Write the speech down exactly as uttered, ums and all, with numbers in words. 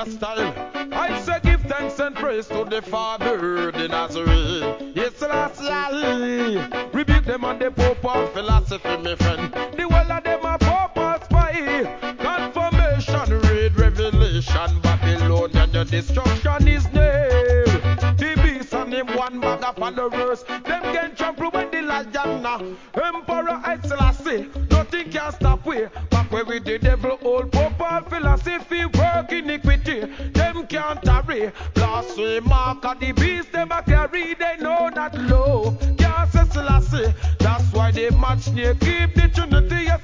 a style. I say give thanks and praise to the Father, the Nazarene. Yes, Selassie. Rebuke them on the Pope of philosophy, my friend. The whole of them are Pope of spy. Confirmation, read Revelation. Babylonian, your destruction is near. The beast and him one bag up on the verse. Them can trample when the lion now. Emperor I Selassie, nothing can stop we. Back where we the devil old Pope of philosophy work iniquity. Them can't tarry. Blasphemy mark of the beast them a carry. They know not low. Can't say Selassie. That's why they match near keep the Trinity. Yes,